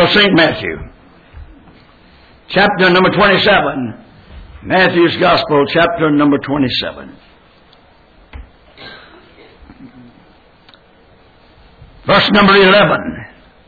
of St. Matthew, chapter number 27. Matthew's Gospel, chapter number 27. Verse number 11.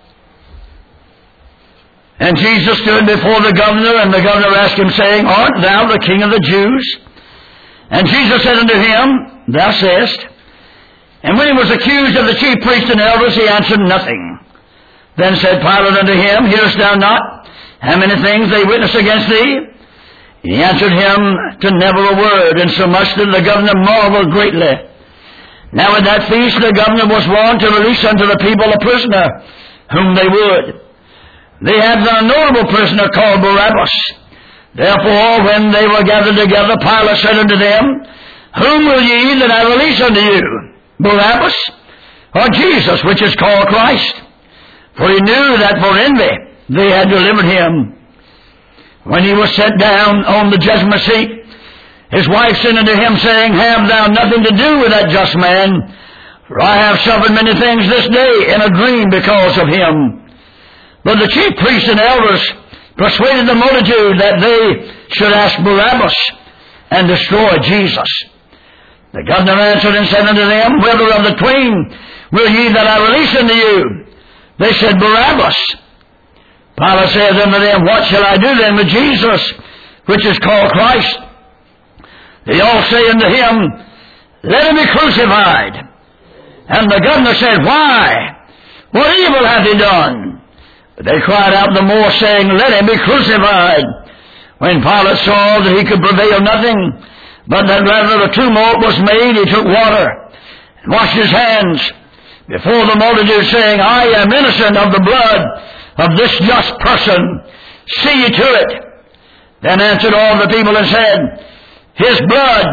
And Jesus stood before the governor, and the governor asked him, saying, Art thou the King of the Jews? And Jesus said unto him, Thou sayest. And when he was accused of the chief priests and elders, he answered nothing. Then said Pilate unto him, Hearest thou not how many things they witness against thee? He answered him to never a word, insomuch that the governor marveled greatly. Now at that feast the governor was wont to release unto the people a prisoner, whom they would. They had a notable prisoner called Barabbas. Therefore, when they were gathered together, Pilate said unto them, Whom will ye that I release unto you, Barabbas, or Jesus, which is called Christ? For he knew that for envy they had delivered him. When he was set down on the judgment seat, his wife sent unto him, saying, Have thou nothing to do with that just man? For I have suffered many things this day in a dream because of him. But the chief priests and elders persuaded the multitude that they should ask Barabbas and destroy Jesus. The governor answered and said unto them, Whether of the twain will ye that I release unto you? They said, Barabbas. Pilate said unto them, What shall I do then with Jesus, which is called Christ? They all say unto him, Let him be crucified. And the governor said, Why? What evil hath he done? But they cried out the more, saying, Let him be crucified. When Pilate saw that he could prevail nothing, but that rather the tumult was made, he took water and washed his hands before the multitude, saying, I am innocent of the blood of this just person. See ye to it. Then answered all the people and said, His blood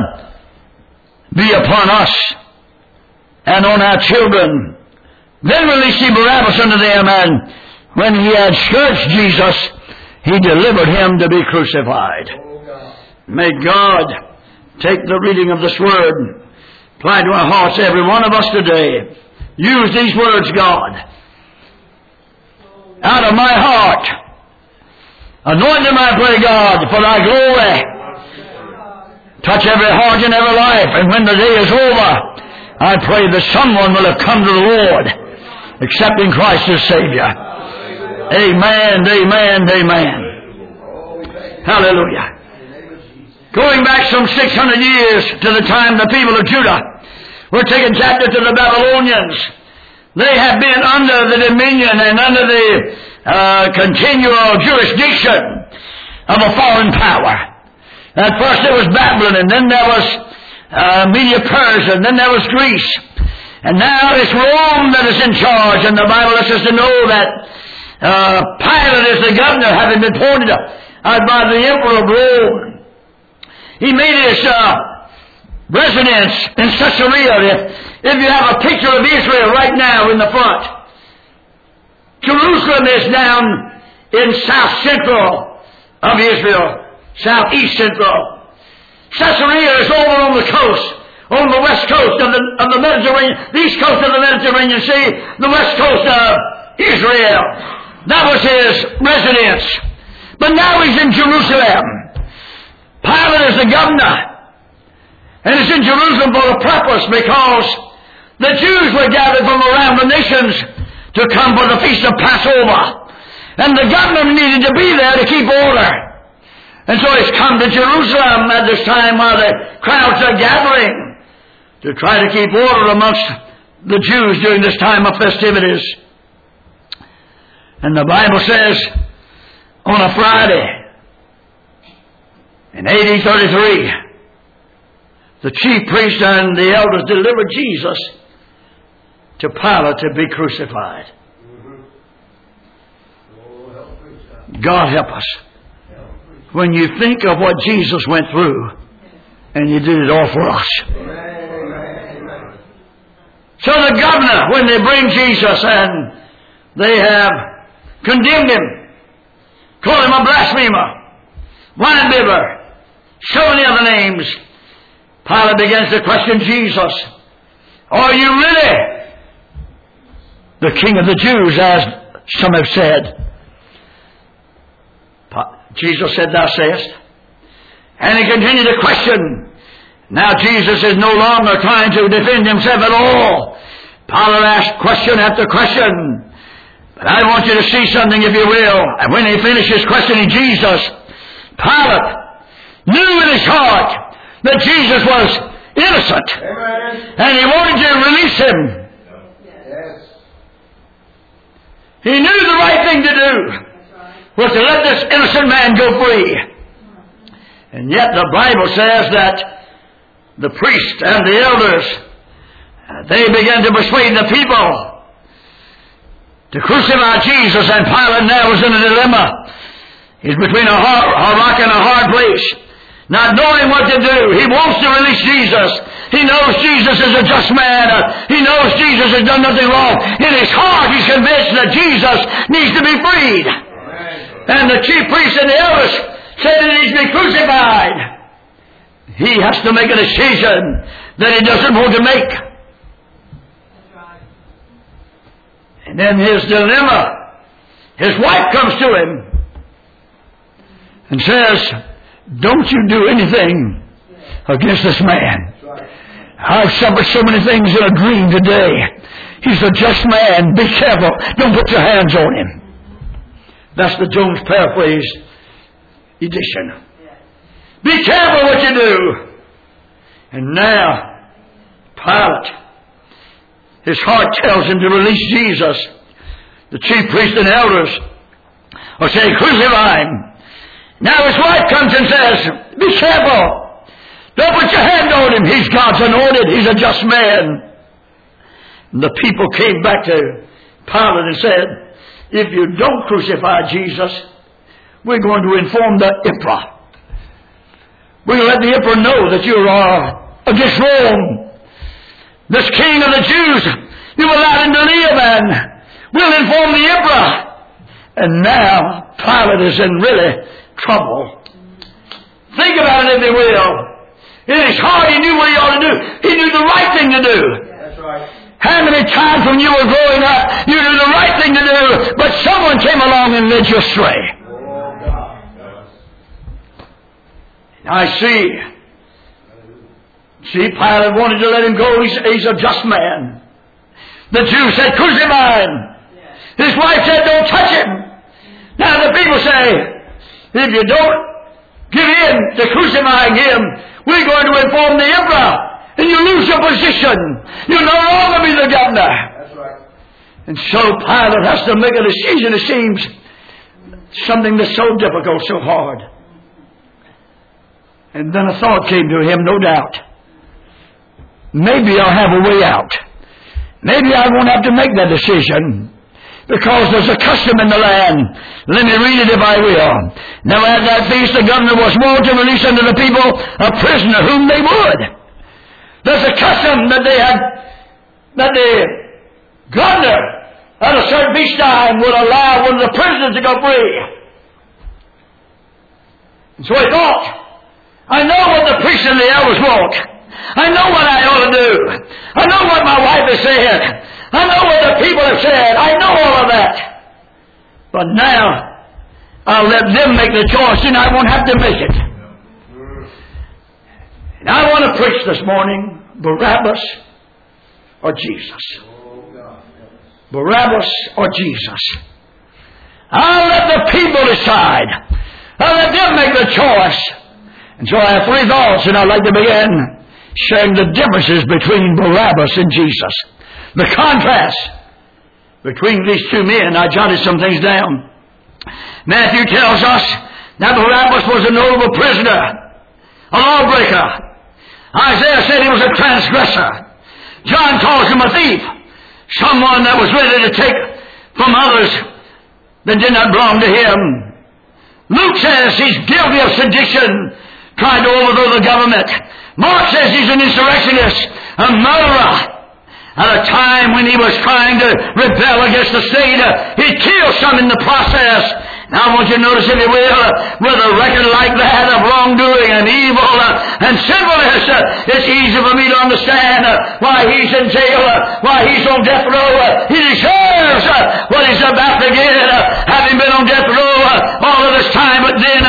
be upon us and on our children. Then released he Barabbas unto them, and when he had scourged Jesus, he delivered him to be crucified. May God take the reading of this word, apply to our hearts, every one of us today. Use these words, God. Out of my heart, anoint them, I pray, God, for thy glory. Touch every heart and every life, and when the day is over, I pray that someone will have come to the Lord, accepting Christ as Savior. Amen, amen, amen. Hallelujah. Going back some 600 years to the time the people of Judah were taken captive to the Babylonians, they had been under the dominion and under the continual jurisdiction of a foreign power. At first there was Babylon, and then there was Media Persia, and then there was Greece. And now it's Rome that is in charge, and the Bible lets us to know that Pilate is the governor, having been appointed out by the emperor of Rome. He made his residence in Caesarea. If you have a picture of Israel right now in the front, Jerusalem is down in south central of Israel, southeast central. Caesarea is over on the coast, on the west coast of the Mediterranean, the east coast of the Mediterranean Sea, the west coast of Israel. That was his residence. But now he's in Jerusalem. Pilate is the governor, and he's in Jerusalem for a purpose, because the Jews were gathered from around the nations to come for the feast of Passover. And the governor needed to be there to keep order. And so he's come to Jerusalem at this time while the crowds are gathering to try to keep order amongst the Jews during this time of festivities. And the Bible says on a Friday in AD 33, the chief priest and the elders delivered Jesus to Pilate to be crucified. God help us. When you think of what Jesus went through, and you did it all for us. So the governor, when they bring Jesus and they have condemned him, called him a blasphemer, winebibber, so many other names, Pilate begins to question Jesus. Are you really the King of the Jews, as some have said? Jesus said, thou sayest. And he continued to question. Now Jesus is no longer trying to defend himself at all. Pilate asked question after question. But I want you to see something, if you will. And when he finishes questioning Jesus, Pilate knew in his heart that Jesus was innocent. Amen. And he wanted to release him. Yes. He knew the right thing to do was to let this innocent man go free. And yet the Bible says that the priests and the elders, they began to persuade the people to crucify Jesus, and Pilate now was in a dilemma. He's between a rock and a hard place, not knowing what to do. He wants to release Jesus. He knows Jesus is a just man. He knows Jesus has done nothing wrong. In his heart, he's convinced that Jesus needs to be freed. And the chief priests and the elders said he needs to be crucified. He has to make a decision that he doesn't want to make. And then his dilemma, his wife comes to him and says, don't you do anything against this man. I've suffered so many things in a dream today. He's a just man. Be careful. Don't put your hands on him. That's the Jones paraphrase edition. Be careful what you do. And now, Pilate, his heart tells him to release Jesus. The chief priests and elders are saying, crucify him. Now his wife comes and says, be careful. Don't put your hand on him. He's God's anointed. He's a just man. And the people came back to Pilate and said, if you don't crucify Jesus, we're going to inform the emperor. We're going to let the emperor know that you are against Rome. This king of the Jews, you allowed him to live, and we'll inform the emperor. And now Pilate is in really trouble. Think about it, if you will. In his heart, he knew what he ought to do. He knew the right thing to do. That's right. How many times when you were growing up, you knew the right thing to do, but someone came along and led you astray? I see. See, Pilate wanted to let him go. He's a just man. The Jews said, crucify him. His wife said, don't touch him. Now the people say, if you don't give in to crucifying him, we're going to inform the emperor, and you lose your position. You'll no longer be the governor. That's right. And so Pilate has to make a decision, it seems, something that's so difficult, so hard. And then a thought came to him, no doubt. Maybe I'll have a way out. Maybe I won't have to make that decision, because there's a custom in the land. Let me read it if I will. Now at that feast the governor was wont to release unto the people a prisoner whom they would. There's a custom that the governor at a certain feast time would allow one of the prisoners to go free. And so he thought, I know what the priests and the elders want. I know what I ought to do. I know what my wife has said. I know what the people have said. I know all of that. But now, I'll let them make the choice and I won't have to make it. And I want to preach this morning, Barabbas or Jesus. Barabbas or Jesus. I'll let the people decide. I'll let them make the choice. And so I have three thoughts, and I'd like to begin sharing the differences between Barabbas and Jesus. The contrast between these two men. I jotted some things down. Matthew tells us that Barabbas was a notable prisoner, a lawbreaker. Isaiah said he was a transgressor. John calls him a thief, someone that was ready to take from others that did not belong to him. Luke says he's guilty of sedition, trying to overthrow the government. Mark says he's an insurrectionist, a murderer. At a time when he was trying to rebel against the state, he killed some in the process. Now I want you to notice, if you will, with a record like that of wrongdoing and evil and sinfulness, it's easy for me to understand why he's in jail, why he's on death row. He deserves what he's about to get, having been on death row all of this time. But then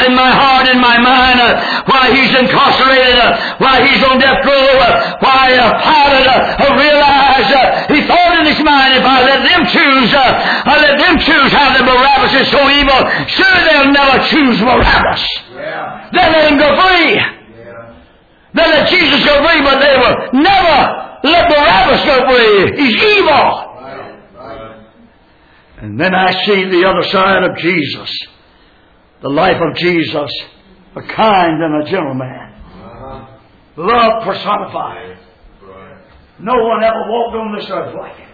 in my heart, in my mind, why he's incarcerated, why he's on death row, why Pilate realized, he thought in his mind, if I let them choose how the Barabbas is so evil, sure they'll never choose Barabbas. Yeah. They let him go free. Yeah. They let Jesus go free, but they will never let Barabbas go free. He's evil. And then I see the other side of Jesus, the life of Jesus, a kind and a gentle man. Love personified. No one ever walked on this earth like it.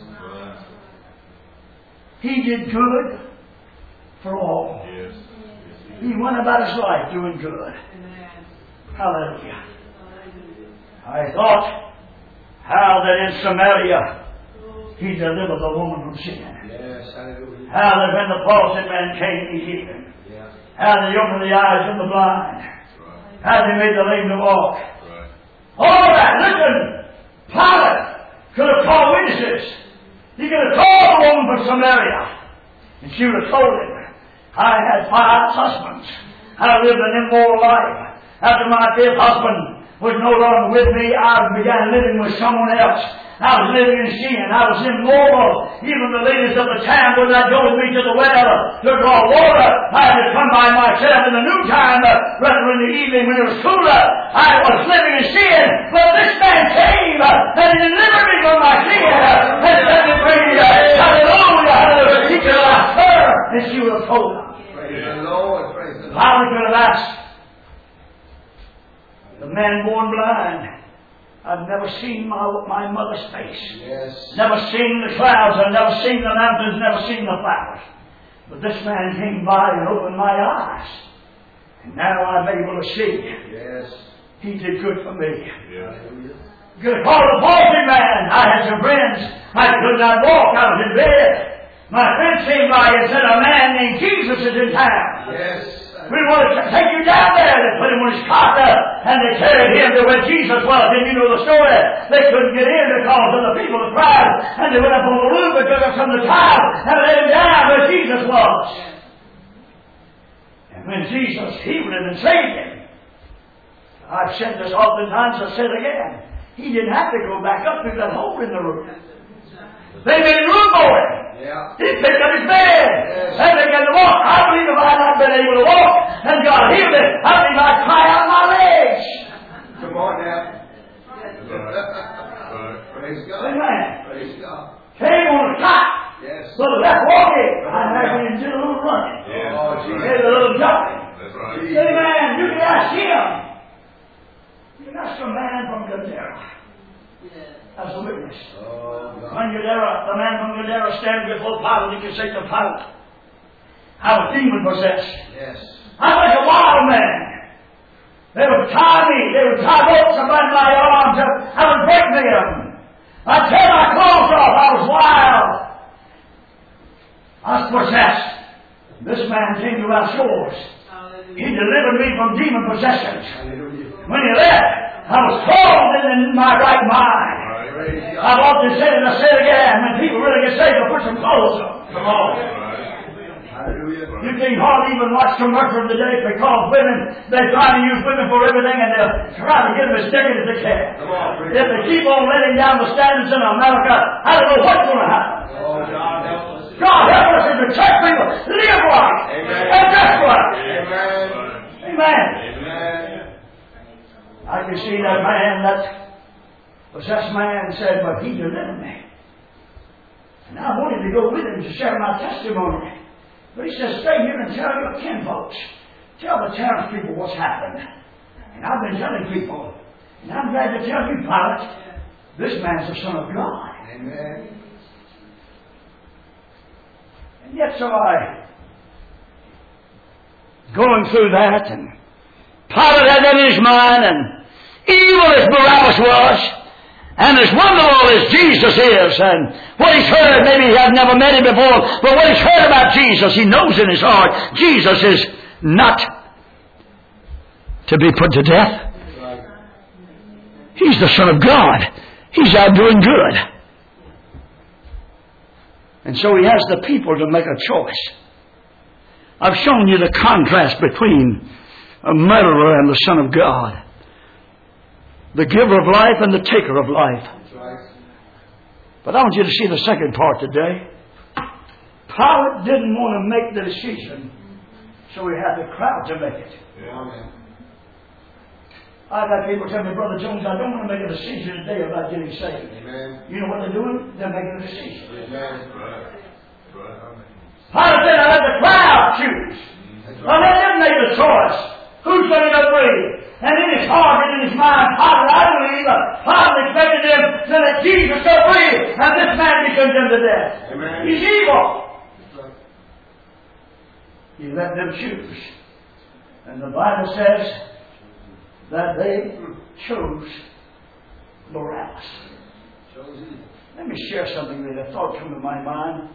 He did good for all. He went about his life doing good. Hallelujah. I thought how that in Samaria he delivered the woman from sin. Yes, hallelujah. How that when the palsied man came, he healed him. Yeah. How that he opened the eyes of the blind. Right. How that he made the lame to walk. Right. All of that. Listen, Pilate could have called witnesses. He could have called the woman from Samaria. And she would have told him, I had 5 husbands. I lived an immoral life. After my 5th husband was no longer with me, I began living with someone else. I was living in sin. I was immoral. Even the ladies of the town would not go with me to the well to draw water. I had to come by myself in the noontime, rather in the evening when it was cooler. I was living in sin. But this man came and he delivered me from my sin and set me free. Hallelujah. Hallelujah. He could have asked her and she would have told him. Praise the Lord. Praise the Lord. How could have asked the man born blind. I've never seen my mother's face. Yes. Never seen the clouds. I've never seen the mountains. Never seen the flowers. But this man came by and opened my eyes. And now I'm able to see. Yes. He did good for me. Yes. Good call the palsy man. I had some friends. I could not walk. I was in bed. My friend came by and said, a man named Jesus is in town. Yes. We want to take you down there. They put him on his cot and they carried him to where Jesus was. And you know the story. They couldn't get in because of the people, the crowd. And they went up on the roof and took him from the child and let him down where Jesus was. And when Jesus healed him and saved him, I've said this oftentimes, I'll say it again. He didn't have to go back up through that hole in the roof. They made room for him. Yeah. He picked up his bed. Yes. And began to walk. I believe if I had not been able to walk and God healed it, I believe I'd cry out my legs. Come on now. Praise God. Amen. Praise God. Came on the cot. Yes. But left walking. I imagine he did a little running. Yes. Oh, he did a little jumping. That's right. Amen. You can ask him. You can ask a man from Gadara. Yes. As a witness. When Gadara, the man from Gadara stands before Pilate, he can say to Pilate, I was demon possessed. Yes. I was a wild man. They would tie me. They would tie ropes around my arms. I would break them. I'd tear my clothes off. I was wild. I was possessed. This man came to our shores. He delivered me from demon possessions. When he left, I was clothed in my right mind. I've often said it and I say it again. When people really get saved, they'll put some clothes on. Come on. You can't hardly even watch commercials today because women, they try to use women for everything and they'll try to get them as naked as they can. If they keep on letting down the standards in America, I don't know what's going to happen. God help us as the church people live right and dress right. Amen. I can see that man, that possessed man said, but he delivered me. And I wanted to go with him to share my testimony. But he says, stay here and tell your kinfolks. Tell the townspeople what's happened. And I've been telling people. And I'm glad to tell you, Pilate, this man's the Son of God. Amen. And yet so going through that, and Pilate had that in his mind, and evil as Barabbas was, and as wonderful as Jesus is, and what he's heard, maybe he had never met him before, but what he's heard about Jesus, he knows in his heart, Jesus is not to be put to death. He's the Son of God. He's out doing good. And so he has the people to make a choice. I've shown you the contrast between a murderer and the Son of God. The giver of life and the taker of life. But I want you to see the second part today. Pilate didn't want to make the decision, so he had the crowd to make it. Yeah. I've had people tell me, Brother Jones, I don't want to make a decision today about getting saved. Amen. You know what they're doing? They're making a decision. Amen. Pilate said, I let the crowd choose. I let them make the choice. Who's going to go free? And in his heart and in his mind, I believe, Pilate expected them to let Jesus go free and this man be condemned to death. Amen. He's evil. He let them choose. And the Bible says that they chose Barabbas. Let me share something that a thought come to my mind.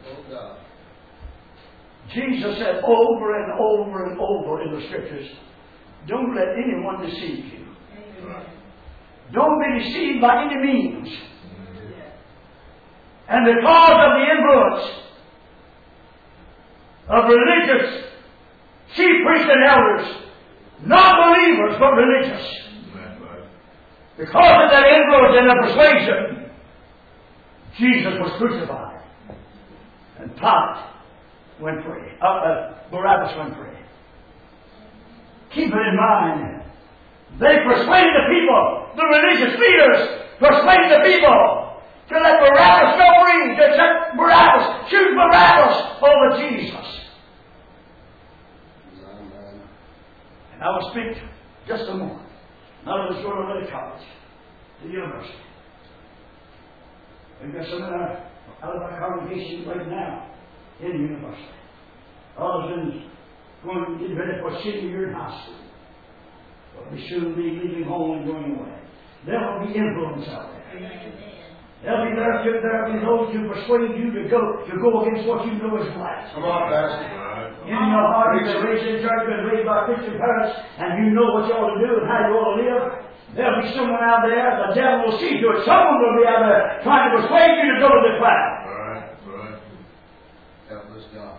Jesus said over and over and over in the Scriptures, don't let anyone deceive you. Don't be deceived by any means. And because of the influence of religious chief priests and elders, not believers but religious, because of their influence and their persuasion, Jesus was crucified and Pilate went free. Barabbas went free. Keep it in mind. They persuaded the people, the religious leaders persuaded the people to let Barabbas go free, to accept Barabbas, choose Barabbas over Jesus. And I will speak just a moment. Now let's go to the college, the university. We've got some out of our congregation right now in the university. Others going to get ready for senior year in high school. But we soon be leaving home and going away. There will be influence out there. There'll be those who persuade you to go against what you know is right. Come on, Pastor. In your heart, you've been raised in church, been raised by Christian parents, and you know what you ought to do and how you ought to live. There'll be someone out there, the devil will see to it. Someone will be out there trying to persuade you to go to the crowd. Right. Help us, God.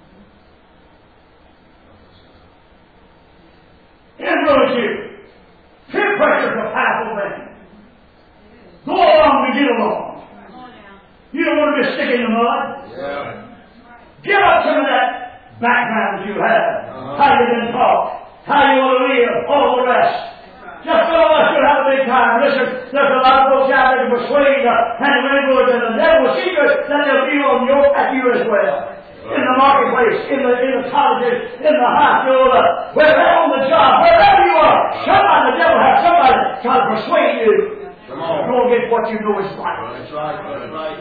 Influence you. Peer pressure is a powerful thing. Go along to get along. You don't want to be a stick in the mud. Yeah. Give up some of that background that you have. How you can talk. How you want to live. All the rest. Just so us should have a big time. Listen, there's a lot of folks out there to persuade and to influence, and the devil will see that they'll be on at you as well. In the marketplace, in the colleges, in the high school, wherever on the job, wherever you are, the devil has somebody trying to persuade you. Come on. Go against what you know is right. That's right. That's right.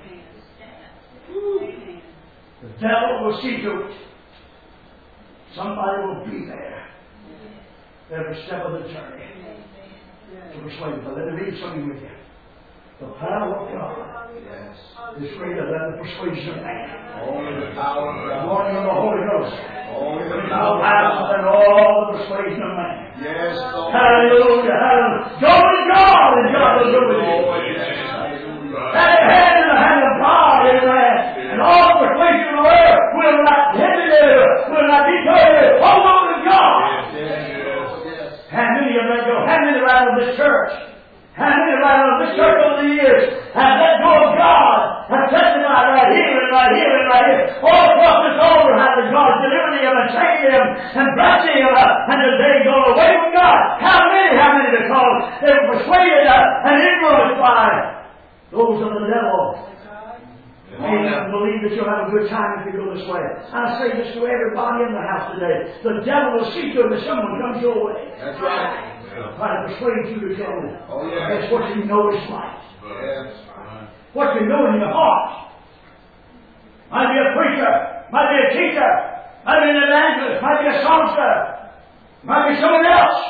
The devil will see to it. Somebody will be there every step of the journey to persuade you. But let me read something with you. The power of God is greater than the persuasion of man. Only the power of God. The warning of the Holy Ghost. Only the power of God. Than all the persuasion of man. Yes, Lord. Hallelujah. Hallelujah. Go with God and God will go with you. Have your hand in the hand of God. Amen. And all the persuasion of the world will not hinder you. Will not deter you. Hold on to God. How many of them go? How many right out of this church? How many right out of this church over the years have let go of God, have testified right here and right here and right here, all across this altar, how that God delivered them and saved them and blessed them, and today gone away from God? How many? Because they were persuaded and influenced by those of the devil. You don't believe that you'll have a good time if you go this way. I say this to everybody in the house today. The devil will see to it that someone comes your way. That's right. Try to persuade you to go. Oh, yeah. That's what you know is right. Yes. What you know in your heart. Might be a preacher, might be a teacher, might be an evangelist, might be a songster, might be someone else.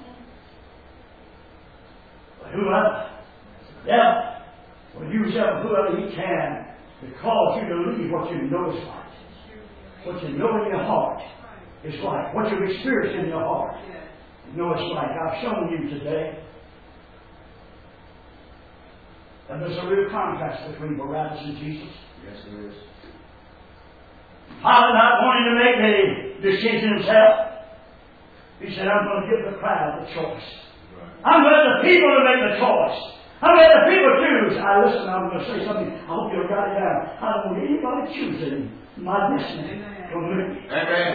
But whoever, the devil will use up whoever he can to cause you to leave what you know is right. What you know in your heart is right. What you've experienced in your heart. You know it's like I've shown you today. And there's a real contrast between Barabbas and Jesus. Yes, there is. Pilate not wanting to make a decision himself. He said, I'm going to give the crowd the choice. I'm going to let the people to make the choice. I'm going to let the people choose. Listen, I'm going to say something. I hope you'll write it down. I don't want anybody choosing my destiny from me. Amen.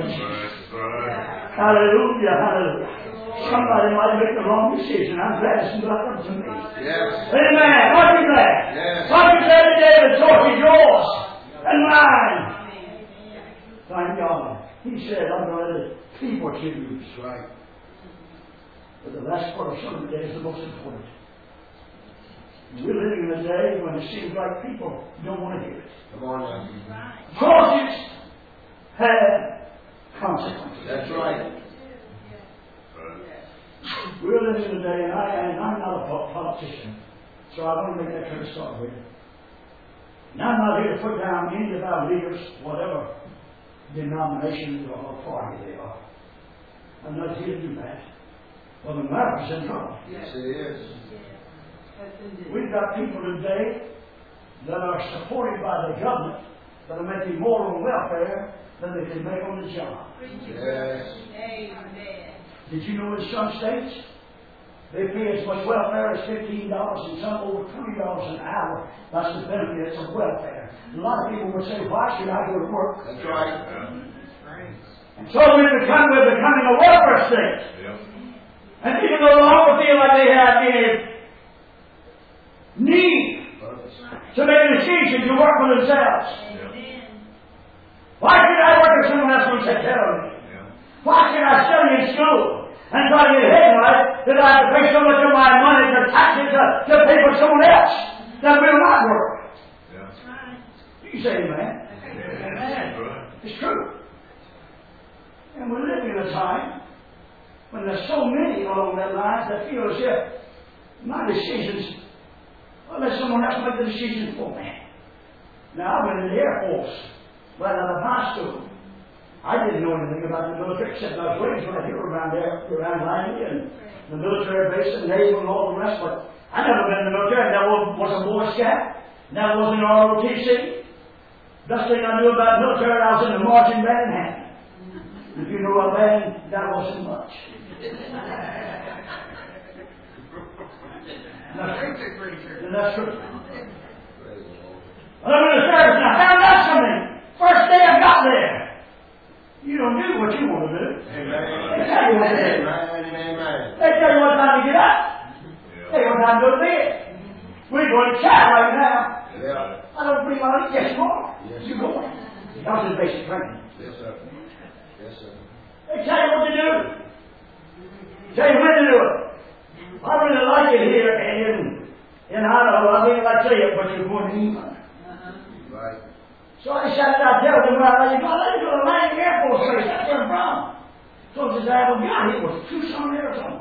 Hallelujah, hallelujah. Somebody might make the wrong decision. I'm glad it's not up to me. Yes. Amen. Aren't you glad? Yes. Aren't you glad today the choice is yours and mine? Thank God. He said, I'm going to let the people choose. Right. But the last part of sermon today is the most important. We're living in a day when it seems like people don't want to hear it. Come on now. Choices have consequences. That's right. We're living in a day, and I'm not a politician, so I want to make that clear to start with. And I'm not here to put down any of our leaders, whatever denomination or party they are. I'm not here to do that. Well, America's in trouble. Yes, it is. We've got people today that are supported by the government that are making more on welfare than they can make on the job. Yes. Did you know in some states they pay as much welfare as $15 and some over $20 an hour? That's the benefits of welfare. A lot of people would say, why should I go to work? That's right. And so we're becoming a welfare state. And people no longer feel like they have any need to make a decision to work for themselves. Why should I work if someone else will take care of me? Why should I study in school and try to get ahead in life that I have to pay so much of my money to taxes to pay for someone else that will not work? You say amen. Amen. It's true. And we're living in a time when there's so many along that line that feel as if my decisions, well, let someone else make the decisions for me. Now, I went in the Air Force right out of high school. I didn't know anything about the military except I was raised right here around Langley and the military base and naval and all the rest, but I never been in the military. I never was a Boy Scout. Never was in ROTC. Best thing I knew about military, I was in the marching band in Hampton. If you know a band, that wasn't much. That's true. I went to service and I found out something. First day I got there. You don't do what you want to do. Amen. They tell you what to do. Amen. They tell you what time to get up. They tell you what time to go to bed. We're going to chat right now. Yeah. I don't believe I'll eat. Yes, you are. Yes, You're going. That was his basic training. Yes, sir. Yes, sir. They tell you what to do. Tell you when to do it. I really like it here in Idaho. I mean, I tell you, but you're going to England. Right. So I sat out there with him. I said, "God, let's go to Langley Air Force Base. That's where I'm from." So I said, "I have a guy. He was Tucson, Arizona."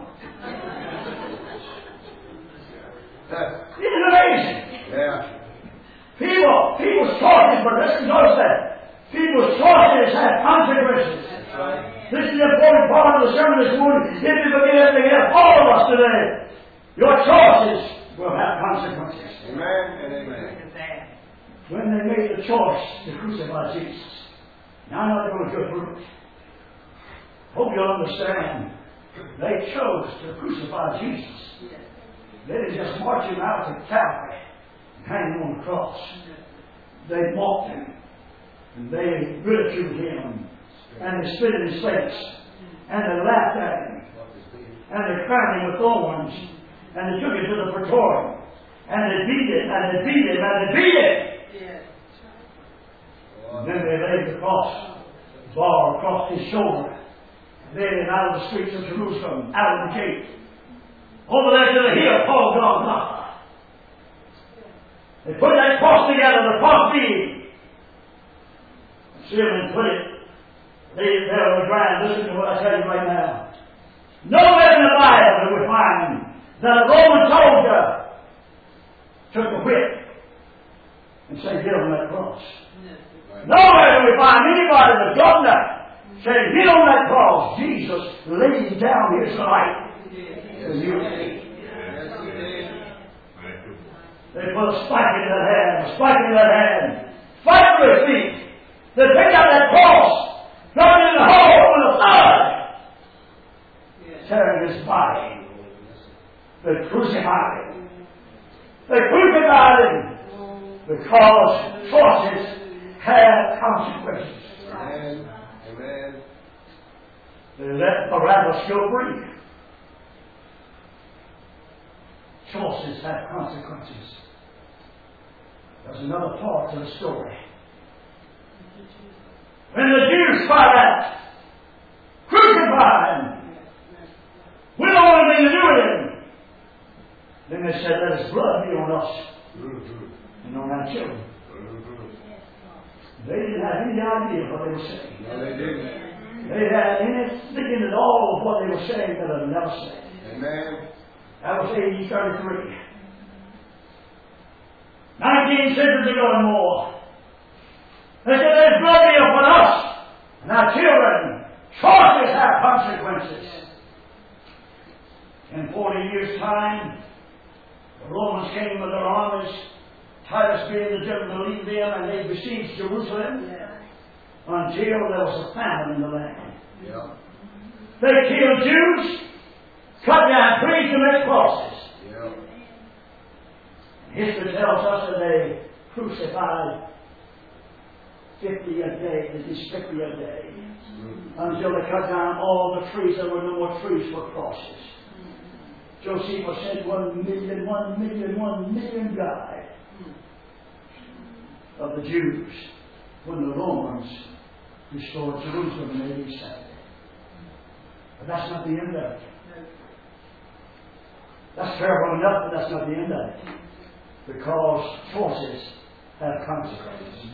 This is amazing. Yeah. People's choices, but listen to what I said. People's choices have consequences. That's right. This is the important part of the sermon this morning. If you forget anything else, all of us today, your choices will have consequences. Amen and amen. When they made the choice to crucify Jesus. Now I'm not going to go through it. Hope you'll understand. They chose to crucify Jesus. They didn't just march him out to Calvary and hang him on the cross. They mocked him. And they ridiculed him. And they spit in his face. And they laughed at him. And they crowned him with thorns. And they took him to the Praetorium. And they beat him. And they beat him. And they beat him. And then they laid the cross bar across his shoulder. Then out of the streets of Jerusalem, out of the gate, over there to the hill called Golgotha. They put that cross together, the cross beam. Sealed and put it, laid it there on the ground. Listen to what I tell you right now. Nowhere in the Bible do we find that a Roman soldier took a whip and said, "Get on that cross." Nowhere do we find anybody, the governor, saying, "Get on that cross." Jesus laid down his life for you and me. They put a spike in that hand, a spike in that hand. Spike for his feet. They picked up Because choices have consequences. Amen. Amen. They let Barabbas go free. Choices have consequences. There's another part to the story. When the Jews cried out, "Crucify him! We don't want anything to do with him." Then they said, "Let his blood be on us and on our children." They didn't have any idea what they were saying. No, they didn't. They had any thinking at all of what they were saying that they'd never said. Amen. That was AD 33. 19 centuries ago and more. They said, "Let his blood be upon us and our children. Choices have consequences." In 40 years' time, the Romans came with their armies, Titus being the general to lead them, and they besieged Jerusalem until there was a famine in the land. Yeah. They killed Jews, cut down trees to make crosses. Yeah. History tells us that they crucified 50 a day, at least 50 a day, until they cut down all the trees. There were no more trees for crosses. Josephus said 1 million died of the Jews when the Romans restored Jerusalem in AD 70. But that's not the end of it. That's terrible enough, but that's not the end of it. Because choices have consequences.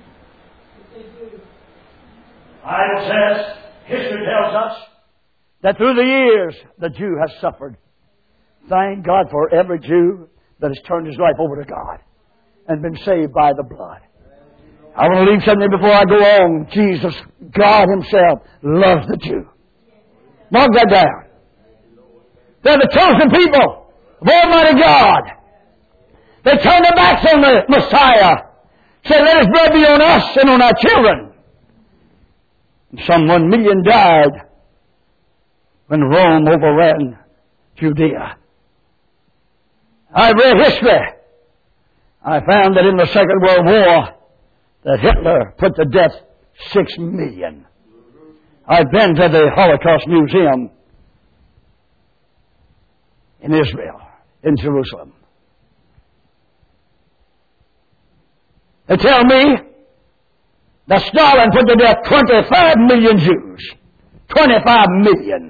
The Bible says, history tells us, that through the years the Jew has suffered. Thank God for every Jew that has turned his life over to God and been saved by the blood. I want to leave something before I go on. Jesus, God Himself, loves the Jew. Mark that down. They're the chosen people of Almighty God. They turned their backs on the Messiah. Said, "Let His blood be on us and on our children." And some 1 million died when Rome overran Judea. I read history. I found that in the Second World War that Hitler put to death 6 million. I've been to the Holocaust Museum in Israel, in Jerusalem. They tell me that Stalin put to death 25 million Jews. 25 million.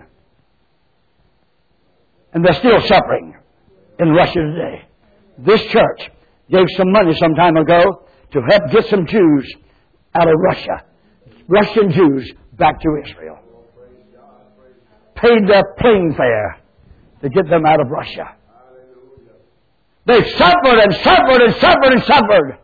And they're still suffering in Russia today. This church gave some money some time ago to help get some Jews out of Russia. Russian Jews back to Israel. Paid their plane fare to get them out of Russia. They suffered and suffered and suffered and suffered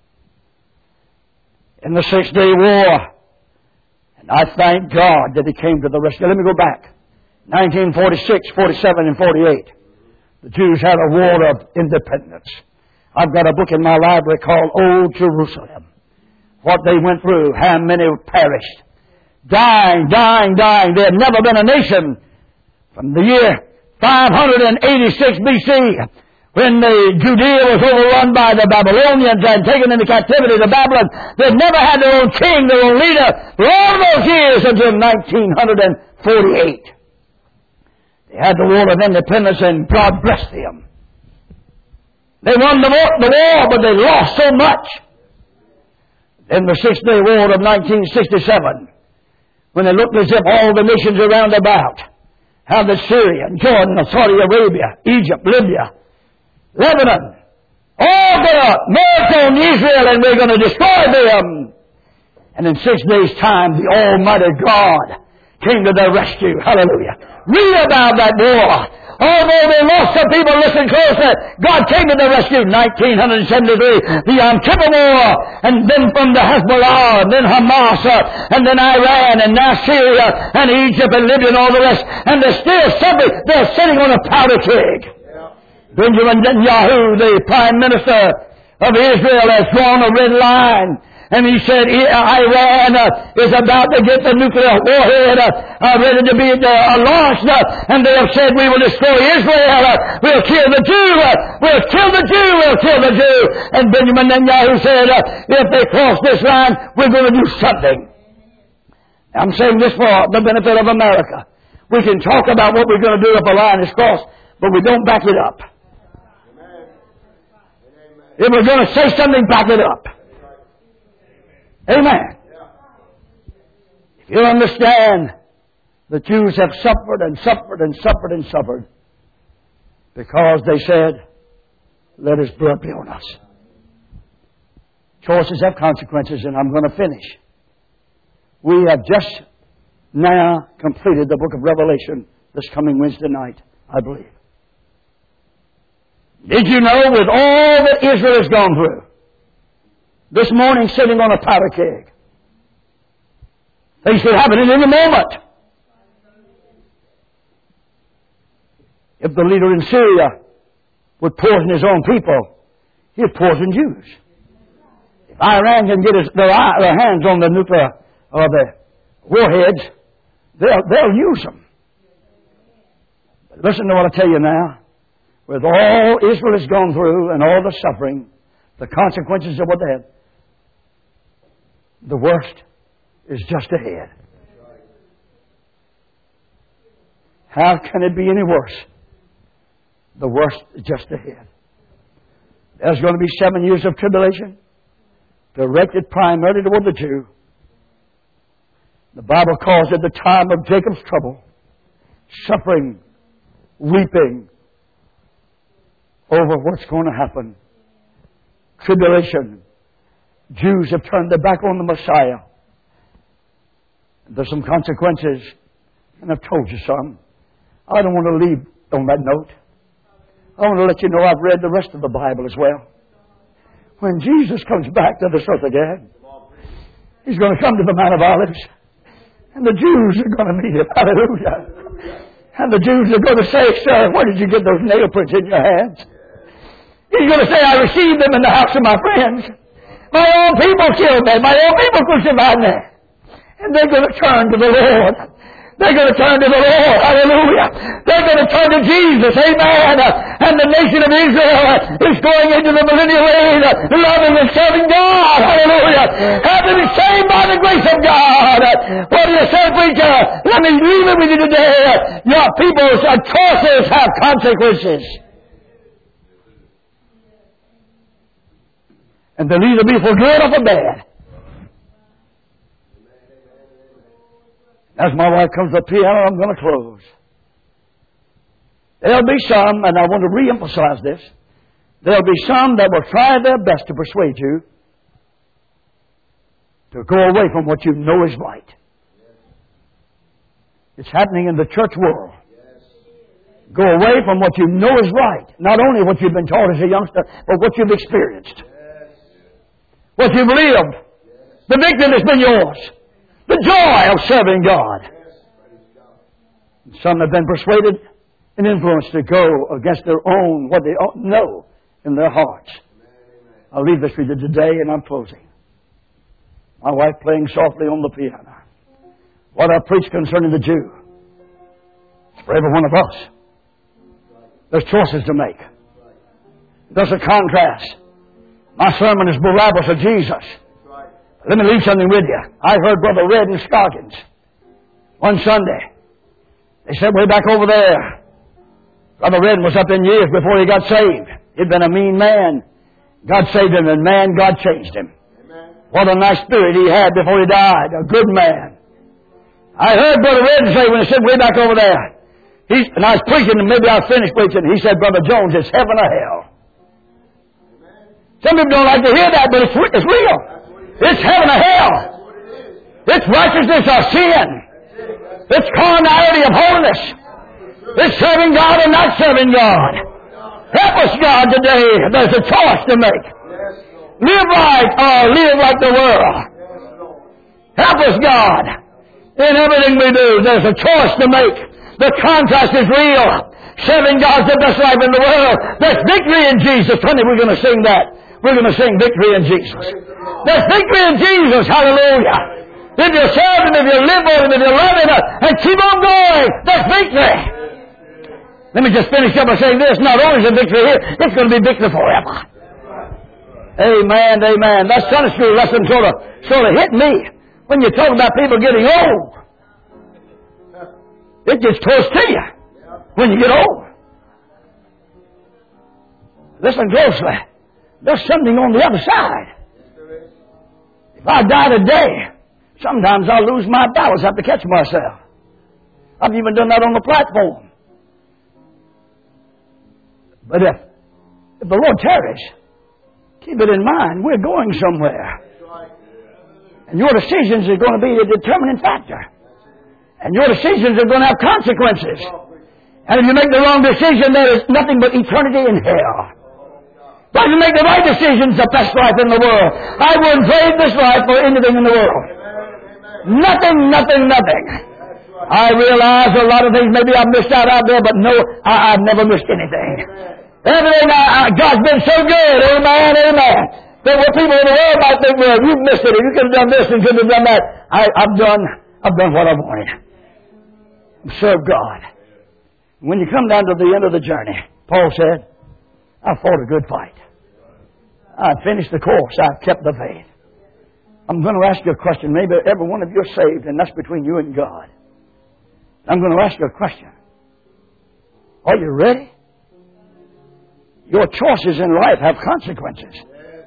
in the 6-day war. And I thank God that He came to the rescue. Let me go back. 1946, 47, and 48. The Jews had a war of independence. I've got a book in my library called Old Jerusalem. What they went through, how many perished. Dying. There had never been a nation from the year 586 BC, when the Judea was overrun by the Babylonians and taken into captivity to Babylon. They never had their own king, their own leader, for all those years until 1948. They had the War of Independence, and God blessed them. They won the war, but they lost so much. In the 6-day war of 1967, when it looked as if all the nations around about, how the Syria, Jordan, Saudi Arabia, Egypt, Libya, Lebanon, all they marched on Israel, and we're going to destroy them. And in 6 days' time, the Almighty God came to their rescue. Hallelujah. Read about that war. Although they lost some people, listen closely, God came to their rescue. 1973, the Yom Kippur War, and then from the Hezbollah, and then Hamas, and then Iran, and now Syria, and Egypt, and Libya, and all the rest. And they're still suffering. They're sitting on a powder keg. Benjamin Netanyahu, the Prime Minister of Israel, has drawn a red line. And he said Iran is about to get the nuclear warhead ready to be launched. And they have said, we will destroy Israel. We'll kill the Jew. We'll kill the Jew. We'll kill the Jew. And Benjamin Netanyahu said, if they cross this line, we're going to do something. I'm saying this for the benefit of America. We can talk about what we're going to do if a line is crossed, but we don't back it up. If we're going to say something, back it up. Amen. If you understand, the Jews have suffered and suffered and suffered and suffered because they said, let His blood be on us. Choices have consequences, and I'm going to finish. We have just now completed the book of Revelation this coming Wednesday night, I believe. Did you know, with all that Israel has gone through, this morning sitting on a powder keg, things could happen in any moment. If the leader in Syria would poison his own people, he'd poison Jews. If Iran can get their hands on the nuclear or the warheads, they'll use them. But listen to what I tell you now. With all Israel has gone through and all the suffering, the consequences of what they had, the worst is just ahead. How can it be any worse? The worst is just ahead. There's going to be 7 years of tribulation, directed primarily toward the Jew. The Bible calls it the time of Jacob's trouble, suffering, weeping over what's going to happen. Tribulation. Jews have turned their back on the Messiah. There's some consequences, and I've told you some. I don't want to leave on that note. I want to let you know I've read the rest of the Bible as well. When Jesus comes back to this earth again, He's going to come to the Mount of Olives, and the Jews are going to meet Him. Hallelujah. And the Jews are going to say, sir, where did you get those nail prints in your hands? He's going to say, I received them in the house of my friends. My own people killed me. My own people crucified me. And they're going to turn to the Lord. They're going to turn to the Lord. Hallelujah. They're going to turn to Jesus. Amen. And the nation of Israel is going into the millennial age, loving and serving God. Hallelujah. Having been saved by the grace of God. What do you say, preacher? Let me leave it with you today. Your people's choices have consequences. And they'll either be for good or for bad. As my wife comes to the piano, I'm going to close. There'll be some, and I want to re-emphasize this, there'll be some that will try their best to persuade you to go away from what you know is right. It's happening in the church world. Go away from what you know is right. Not only what you've been taught as a youngster, but what you've experienced. What you've lived. The victory that's been yours. The joy of serving God. Some have been persuaded and influenced to go against their own, what they know in their hearts. I'll leave this with you today, and I'm closing. My wife playing softly on the piano. What I preach concerning the Jew. It's for every one of us. There's choices to make. There's a contrast. My sermon is Barabbas of Jesus. Let me leave something with you. I heard Brother Red in Scoggins one Sunday. They said way back over there, Brother Red was up in years before he got saved. He'd been a mean man. God saved him, and man, God changed him. Amen. What a nice spirit he had before he died. A good man. I heard Brother Red say when he said way back over there, and I was preaching, and maybe I'll finish preaching, he said, Brother Jones, it's heaven or hell. Amen. Some people don't like to hear that, but it's real. It's heaven or hell. It's righteousness or sin. It's carnality of holiness. It's serving God or not serving God. Help us, God, today. There's a choice to make. Live right or live like the world. Help us, God. In everything we do, there's a choice to make. The contrast is real. Serving God's the best life in the world. There's victory in Jesus. Honey, we're going to sing that. We're going to sing victory in Jesus. There's victory in Jesus. Hallelujah. If you serve Him, if you live for Him, if you love Him, and keep on going, there's victory. Let me just finish up by saying this. Not only is there victory here, it's going to be victory forever. Amen, amen. That Sunday school lesson sort of hit me when you talk about people getting old. It gets close to you when you get old. Listen closely. There's something on the other side. If I die today, sometimes I'll lose my balance. I have to catch myself. I've even done that on the platform. But if the Lord tarries, keep it in mind, we're going somewhere. And your decisions are going to be a determining factor. And your decisions are going to have consequences. And if you make the wrong decision, there is nothing but eternity in hell. But if you make the right decisions, the best life in the world. I wouldn't trade this life for anything in the world. Nothing, nothing, nothing. I realize a lot of things maybe I've missed out there, but no, I've never missed anything. Everything, God's been so good. Amen, amen. There were people in the world might think, well, you've missed it. You could have done this and could have done that. I've done what I wanted. Serve God. When you come down to the end of the journey, Paul said, I fought a good fight. I've finished the course. I've kept the faith. I'm going to ask you a question. Maybe every one of you are saved, and that's between you and God. I'm going to ask you a question. Are you ready? Your choices in life have consequences.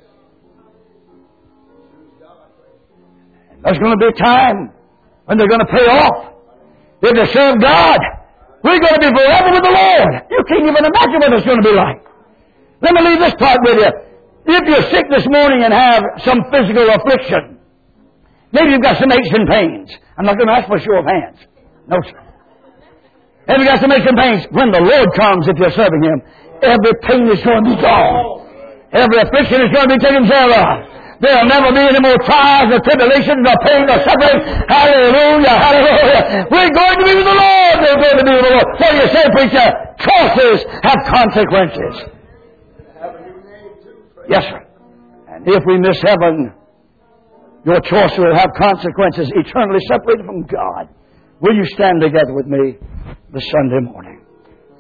There's going to be a time when they're going to pay off. If they serve God, we're going to be forever with the Lord. You can't even imagine what it's going to be like. Let me leave this part with you. If you're sick this morning and have some physical affliction, maybe you've got some aches and pains. I'm not going to ask for a show of hands. No, sir. Have you got some aches and pains? When the Lord comes, if you're serving Him, every pain is going to be gone. Every affliction is going to be taken care of. There'll never be any more trials or tribulations or pain or suffering. Hallelujah, hallelujah. We're going to be with the Lord. We're going to be with the Lord. What do you say, preacher? Choices have consequences. Yes, sir. And if we miss heaven, your choice will have consequences eternally separated from God. Will you stand together with me this Sunday morning?